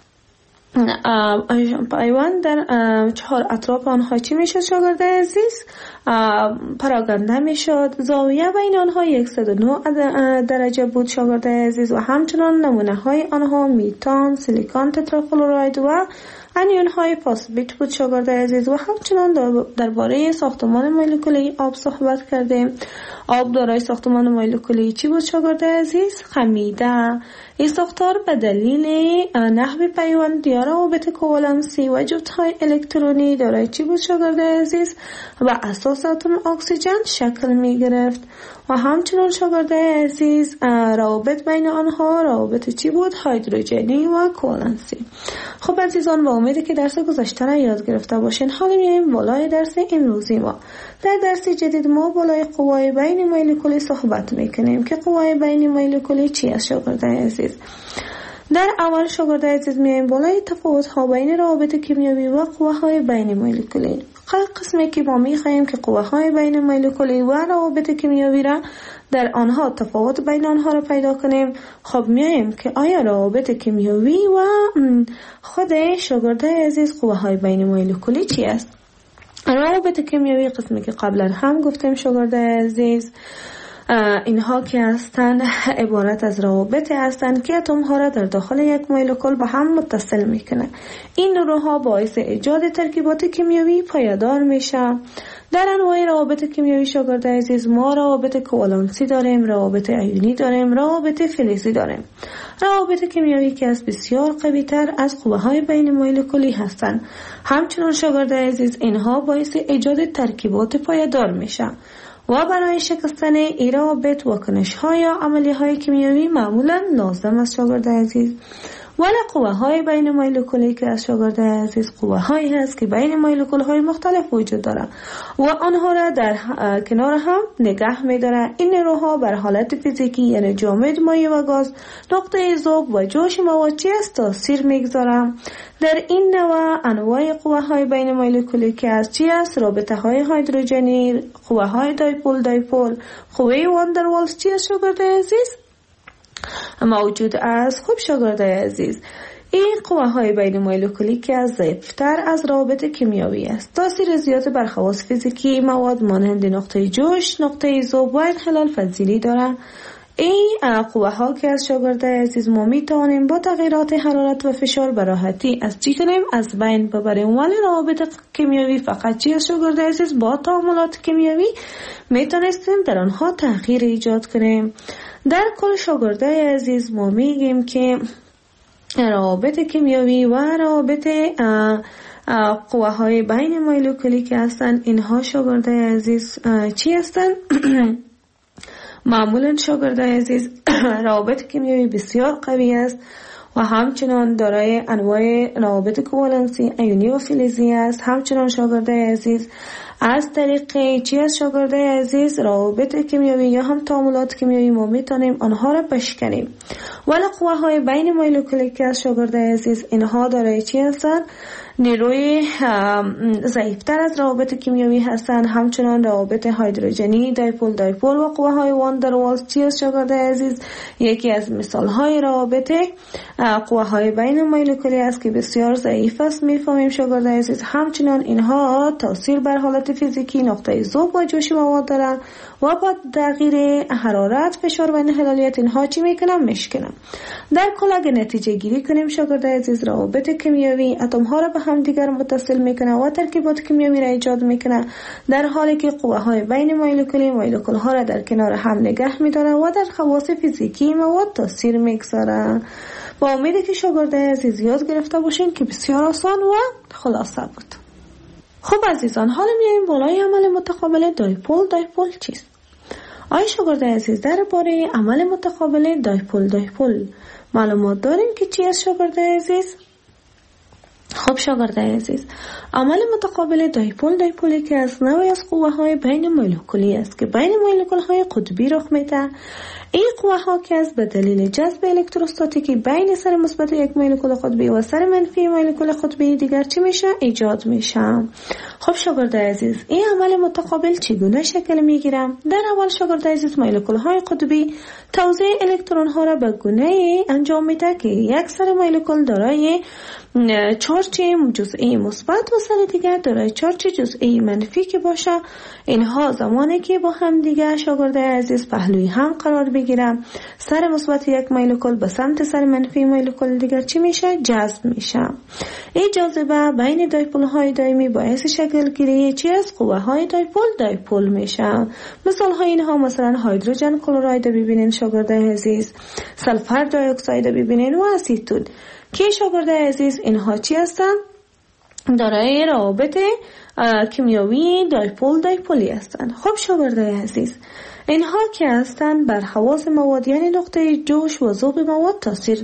پیوند در 4 اطراف آنها چی میشد شاگردای عزیز؟ پراگنده میشد. زاویه بین آنها 109 درجه بود شاگردای عزیز و همچنان نمونه های آنها میتان، سیلیکون تترافلوراید و انیون های فاسفیت بود شاگردای عزیز. و همچنان درباره ساختمان مولکولی آب صحبت کردیم. آب دارای ساختمان مولکولی چی بود شاگردای عزیز؟ خمیده. این ساختار به دلیل نحو پیوند یا روابط کوالنسی و جفت‌های الکترونی دارای چی بود شاگردای عزیز؟ و اساس اتم اکسیژن شکل می گرفت. و همچنان شاگردای عزیز روابط بین آنها روابط چی بود؟ هیدروژنی و کوالنسی. خب عزیزان، با امیدی که درس گذشته را یاد گرفته باشین، حالا میایم بالای درس امروزی ما. در درس جدید ما بالای قوای بین مولکولی صحبت میکنیم که قوای بین مولکولی چی است شاگردای عزیز؟ در اول شاگردای عزیز میایم بالای تفاوت ها بین روابط کیمیایی و قوه های بین مولکولی. قسمی که ما می‌خواهیم که قوه‌های بین مولکولی و روابط کیمیایی را در آنها تفاوت بین آنها را پیدا کنیم. خب میایم که آیا روابط کیمیایی و خود شاگرده عزیز قوه‌های بین مولکولی چی است؟ روابط کیمیایی قسمی که قبلا هم گفتیم شاگرده عزیز، اینها که هستند عبارت از روابط هستند که اتم ها را در داخل یک مولکول به هم متصل میکنه. این نیروها باعث ایجاد ترکیبات کیمیایی پایدار میشه. در انواع روابط کیمیایی شاگرد عزیز ما روابط کوالنسی داریم، روابط ایونی داریم، روابط فلزی داریم. روابط کیمیایی که از بسیار قوی تر از قوه های بین مولکولی هستند. همچنان شاگرد عزیز اینها باعث ایجاد ترکیبات پایدار میشه و برای شکستن این روابط واکنش های یا عملی های کیمیایی معمولا لازم است شاگرد عزیز. ولی قوه های بین مولکولی که از شاگرد عزیز قوه هایی هست که بین مولکول های مختلف وجود داره و آنها را در کنار هم نگه می داره. این نیروها بر حالت فیزیکی یعنی جامد، مایع و گاز، نقطه ذوب و جوش مواد چی است تاثیر میگذاره. در این نوع انواع قوه های بین مولکولی که از چی است؟ رابطه های هیدروژنی، قوه های دایپول، قوه واندروالز چی است شاگرد عزیز؟ موجود است. خوب شاگرد عزیز، این قوه های بین مولکولی که از ضعیفتر از روابط کیمیایی است. تاثیر زیاد بر خواص فیزیکی مواد مانند نقطه جوش، نقطه ذوب و انحلال پذیری دارند. این قوه ها که از شاگرد عزیز ما می توانیم با تغییرات حرارت و فشار به راحتی از چی کنیم؟ از بین ببریم. ولی روابط کیمیایی فقط چی از شاگرد عزیز با تعاملات کیمیایی می توانستیم در آنها تغییر ایجاد کنیم. در کل شاگرد عزیز ما میگیم که روابط کیمیایی و روابط قوه های بین مولکولی که هستند اینها شاگرد عزیز چی هستند؟ معمولا شاگرد عزیز روابط کیمیایی بسیار قوی است و همچنان دارای انواع روابط کوالنسی، ایونی و فلزی است. همچنان شاگرد عزیز از طریق چی از شاگرد عزیز روابط کیمیایی یا هم تعاملات کیمیایی ما میتونیم آنها را بشکنیم. ولی قوه های بین مولکولی که از شاگرد عزیز اینها دارای چی هستند؟ نیروی ضعیفتر از روابط کیمیایی هستند. همچنان روابط هیدروژنی، دایپول و قوه های واندروالز چی از شاگرد عزیز یکی از مثال های روابط قوه های بین مولکولی است که بسیار ضعیف است. میفهمیم شاگرد عزیز همچنان اینها تاثیر بر حالت فیزیکی نقطه ذوب و جوش مواد دارند و با تغییر حرارت، فشار و انحلالیت اینها چی میکنن؟ میشکنن. در کل اگه نتیجه گیری کنیم شاگرد عزیز روابط کیمیایی اتم ها را به هم دیگر متصل میکنه و ترکیبات کیمیایی را ایجاد میکنه، در حالی که قوه های بین مولکولی مولکول ها را در کنار هم نگه میدارن و در خواص فیزیکی مواد تاثیر میگذارن. با امیدی که شاگرد عزیز یاد گرفته باشین که بسیار آسان و خلاصه بود. خب عزیزان، حالا میایم بالای عمل متقابل دایپول چیست؟ آیا شاگرد عزیز درباره عمل متقابل دایپول معلومات داریم که چی است شاگرد عزیز؟ خب شاگرد عزیز، عمل متقابل دایپولی که از نوعی از قوه های بین مولکولی است که بین مولکول های قطبی رخ میده. این قوه ها که از به دلیل جذب الکتروستاتیکی بین سر مثبت یک مولکول قطبی و سر منفی مولکول قطبی دیگر چی میشه؟ ایجاد میشه. خب شاگرد عزیز، این عمل متقابل چگونه شکل میگیره؟ در اول شاگرد عزیز مولکول های قطبی توزیع الکترون ها را به گونه انجام میده که یک سر مولکول دارای چارج جزئی مثبت و سر دیگر دارای چارج جزئی منفی که باشه. اینها زمانی که با هم دیگر شاگرد عزیز پهلوی هم قرار بگیرن، سر مثبت یک مولکول به سمت سر منفی مولکول دیگر چی میشه؟ جذب میشه. این جاذبه بین دایپول های دائمی باعث شکل گیری چی از قوه های دایپول میشه. مثال های اینها مثلا هیدروژن کلراید ببینین شاگرد عزیز، سلفر دی اکساید ببینین و اسیتون که شاگرد عزیز اینها چی هستن؟ دارای روابط کیمیایی دایپولی هستند. خب شاگرد عزیز، اینها که هستند بر خواص مواد یعنی نقطه جوش و ذوب مواد تاثیر دارند.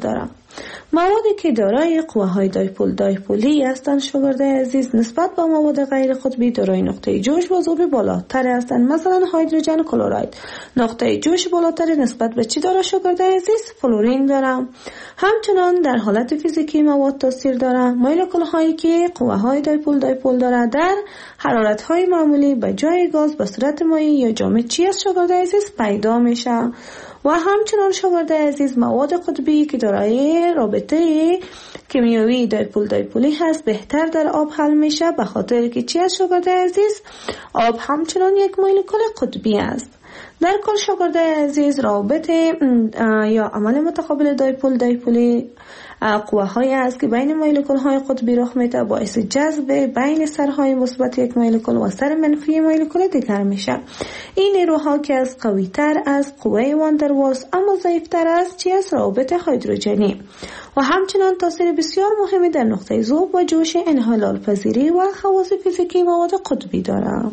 موادی که دارای قوه‌های دایپولی هستند شاگرد عزیز نسبت به مواد غیر قطبی دارای نقطه جوش و ذوب بالاتر هستند. مثلا هیدروژن کلراید نقطه جوش بالاتر نسبت به چی داره شاگرد عزیز؟ فلورین داره. همچنان در حالت فیزیکی مواد تاثیر داره. مولکول هایی که قوه‌های دایپول داره در حرارت های معمولی به جای گاز به صورت مایع یا جامد چی است شاگرد عزیز؟ پیدا میشه. و همچنان شاگرد عزیز مواد قطبی که دارای رابطه کیمیایی دایپولی هست بهتر در آب حل میشه به خاطر که چی است شاگرد عزیز؟ آب همچنان یک مولکول قطبی است. در کل شاگرد عزیز رابطه یا عمل متقابل دایپولی قوه هایی است که بین مولکول های قطبی رخ میده باعث جذب بین سرهای مثبت یک مولکول و سر منفی مولکول دیگر میشه. این نیروها که از قوی تر از قوه واندروالز اما ضعیف تر از چی است؟ رابطه هیدروژنی و همچنان تاثیر بسیار مهمی در نقطه ذوب و جوش انحلال پذیری و خواص فیزیکی مواد قطبی دارد.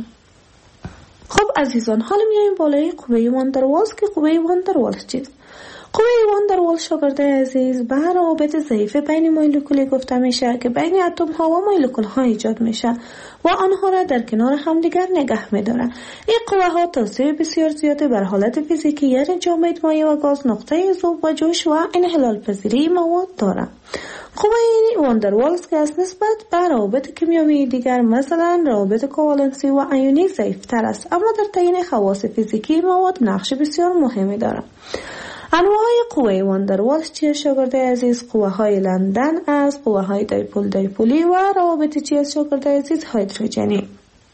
خب عزیزان حالا میایم بالای قوه واندروالز که قوه واندروالز چیست؟ قوه واندروالز شاگرد عزیز به روابط ضعیف بین مولکولی گفته میشه که بین اتم ها و مولکول ها ایجاد میشه و آنها را در کنار همدیگر نگه میداره. این قوه ها تاثیر بسیار زیاده بر حالت فیزیکی یعنی جامد، مایع و گاز، نقطه ذوب و جوش و انحلال پذیری مواد داره. قوه واندروالز که از نسبت به روابط کیمیایی دیگر مثلا روابط کوالنسی و ایونی ضعیف تر است اما در تعیین خواص فیزیکی مواد نقش بسیار مهمی داره. انواع قوه واندروالز چیه شاگرد عزیز؟ قوه های لندن از قوه های دایپولی و روابط چیه شاگرد عزیز؟ هیدروژنی.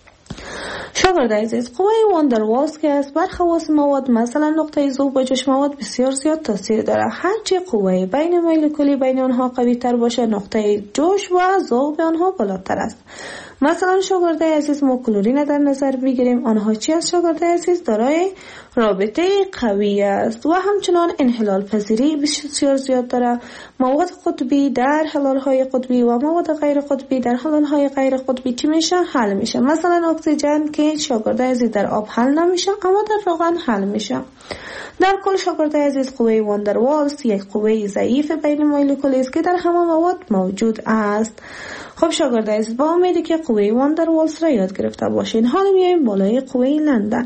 شاگرد عزیز قوه واندروالز که از بر خواص مواد مثلا نقطه ذوب و جوش مواد بسیار زیاد تاثیر داره. هرچی قوه بین مولکولی بین آنها قوی تر باشه نقطه جوش و ذوب آنها بالاتر است. مثلا شاگرد عزیز ما کلورین در نظر بگیریم آنها چی است شاگرد عزیز؟ دارای رابطه قوی است و همچنان انحلال پذیری بسیار زیاد داره. مواد قطبی در حلال های قطبی و مواد غیر قطبی در حلال های غیر قطبی چی میشه؟ حل میشه. مثلا اکسیژن که شاگرد عزیز در آب حل نمیشه اما در روغن حل میشه. در کل شاگرد عزیز قوه واندروالز یک قوه ضعیف بین مولکولی است که در همه مواد موجود است. خب شاگرد عزیز با امیدی که قوه واندروالز را یاد گرفته باشین حالا میایم بالای قوه لندن.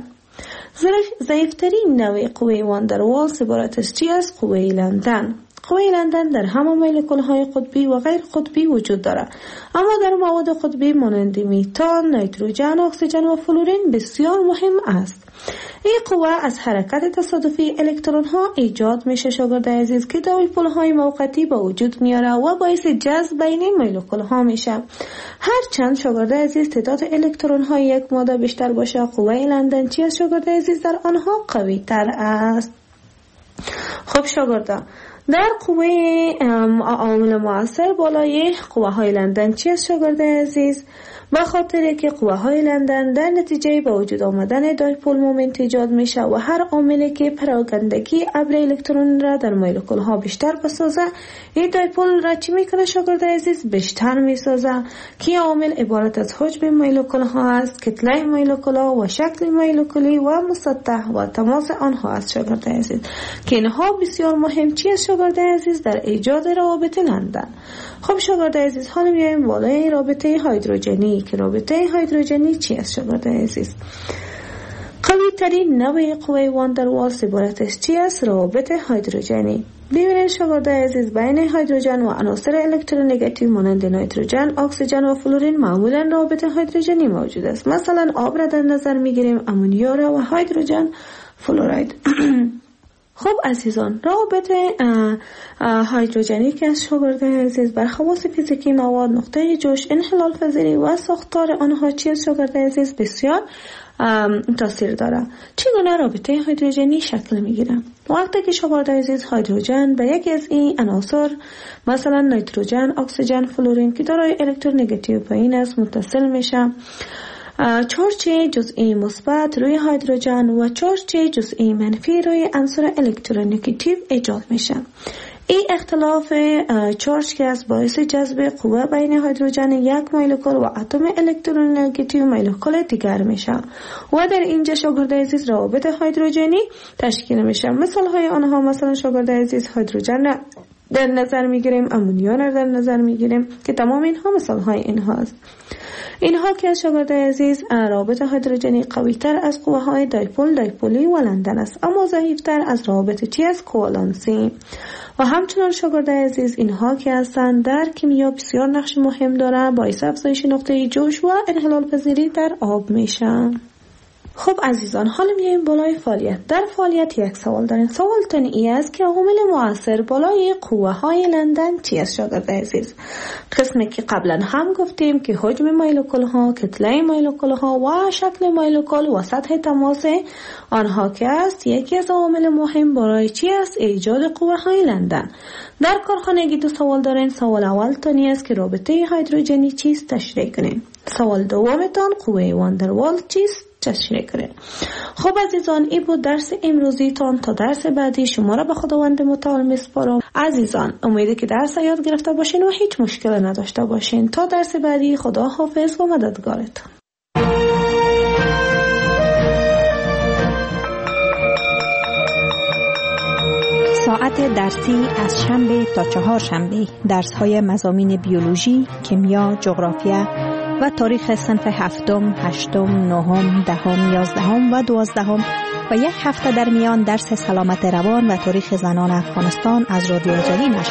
ضعیفترین نوع قوه واندروالز عبارت از چی است؟ قوه لندن. قوه لندن در همه مولکول های قطبی و غیر قطبی وجود دارد اما در مواد قطبی مانند میتان، نیتروژن، اکسیژن و فلورین بسیار مهم است. این قوه از حرکت تصادفی الکترون ها ایجاد میشه شاگرد عزیز که دایپول های موقتی به وجود میاره و باعث جذب بین مولکول ها میشه. هرچند شاگرد عزیز تعداد الکترون های یک ماده بیشتر باشه قوه لندن چی است شاگرد عزیز؟ در آنها قوی تر است. خب شاگردان در قوه عامل مؤثر بالای قوه های لندن چی است شاگرد عزیز؟ به خاطر که قوه های لندن در نتیجه با وجود آمدن دایپول مومنت ایجاد میشه و هر عاملی که پراگندگی ابر الکترون را در مولکول ها بیشتر بسازه این دایپول را چی میکنه شاگرد عزیز؟ بیشتر میسازه که عامل عبارت از حجم مولکول ها است، کتله مولکول ها و شکل مولکولی و مسطح و تماس آنها است شاگرد عزیز که اینها بسیار مهم چی است شاگرد عزیز؟ در ایجاد روابط لندن. خب شاگرد عزیز حالا میایم بالای رابطه هیدروژنی که رابطه هیدروژنی چی است شاگرد عزیز؟ قوی ترین نوع قوه واندروالز عبارت از چی است؟ روابط هیدروژنی. ببینید شاگرد عزیز بین هیدروژن و عناصر الکترونگاتیو مانند نیتروژن، اکسیژن و فلورین معمولا روابط هیدروژنی موجود است. مثلا آب را در نظر میگیریم امونیا را و هیدروژن فلوراید. خب عزیزان روابط هیدروژنی که از شاگرد عزیز بر خواص فیزیکی مواد نقطه جوش انحلال پذیری و ساختار آنها چی است شاگرد عزیز؟ بسیار تاثیر داره. چگونه رابطه هیدروژنی شکل میگیره؟ وقتی که شاگرد عزیز هیدروژن به یکی از این عناصر مثلا نیتروژن، اکسیژن، فلورین که دارای الکترونگاتیو پایین است متصل میشه چارج جزئی مثبت روی هیدروژن و چارج جزئی منفی روی عنصر الکترونگاتیو ایجاد میشه. این اختلاف چارج که از باعث جذب قوه بین هیدروژن یک مولکول و اتم الکترونگاتیو مولکول دیگر میشه و در اینجا شاگرد عزیز روابط هیدروژنی تشکیل میشه. مثال های آنها مثلا شاگرد عزیز هیدروژن در نظر میگیریم، امونیا را در نظر میگیریم که تمام اینها مثال های اینها است. اینها که از شاگرد عزیز روابط هیدروژنی قوی تر از قوه های دایپولی و لندن است، اما ضعیف تر از روابط چیز کوالانسی. و همچنان شاگرد عزیز اینها که هستند در کیمیا بسیار نقش مهم داره، باعث افزایش نقطه جوش و انحلال پذیری در آب میشن. خب عزیزان، حالا میایم بالای فعالیت. در فعالیت یک سوال داریم. سوالتون ای است که عوامل مؤثر بالای قوه های لندن چی است شاگرد عزیز؟ قسمی که قبلا هم گفتیم که حجم مولکول ها، کتله مولکول ها و شکل مولکول و سطح تماس آنها که است یکی از عوامل مهم برای چی است؟ ایجاد قوه های لندن. در کارخانگی دو سوال دارین. سوال اول تانی است که رابطه هیدروژنی چیست؟ تشریح کنین. سوال دومتان قوه واندروالد چیست؟ تشریح کنین. خب عزیزان، این بود درس امروزی تان. تا درس بعدی شما را به خداوند متعال میسپارم. عزیزان، امیده که درس یاد گرفته باشین و هیچ مشکل نداشته باشین. تا درس بعدی، خدا حافظ و مددگارتان. ساعت درسی از شنبه تا چهارشنبه درس‌های مضامین بیولوژی، کیمیا، جغرافیا و تاریخ صنف هفتم، هشتم، نهم، دهم، یازدهم و دوازدهم و یک هفته در میان درس سلامت روان و تاریخ زنان افغانستان از رادیو جوی نشر